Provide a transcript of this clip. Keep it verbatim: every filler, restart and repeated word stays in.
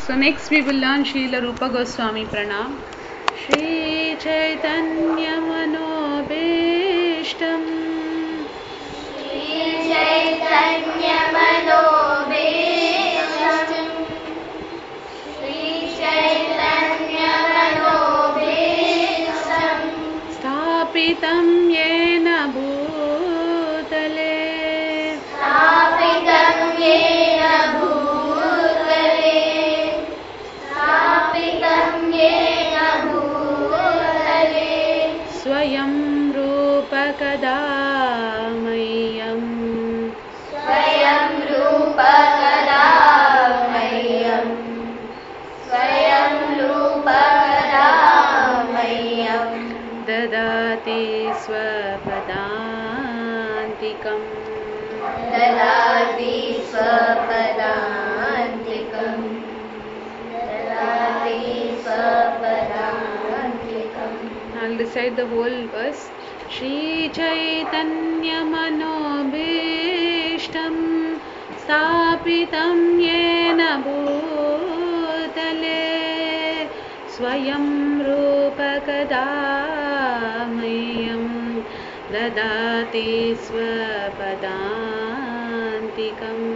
So next we will learn Srila Rupa Goswami Pranam. Shri Chaitanya Manobishtam Shri Chaitanya Manobishtam Shri Chaitanya Manobishtam Sthapitam Yena Bhutale Sthapitam Yena Bhutale Sthapitam Yena Bhutale Swayam Rupa Kadamayyam Swayam Rupa Kadamayyam Swayam Rupa Kadamayyam Dadati Swapadantikam Dadati Swapadantikam Dadati Swapadantikam. I'll recite the whole verse. Shri Chaitanya Manobishtam Sthapitam Yena Bhutale Swayam Rupa Kadamayyam Dadati Swapadantikam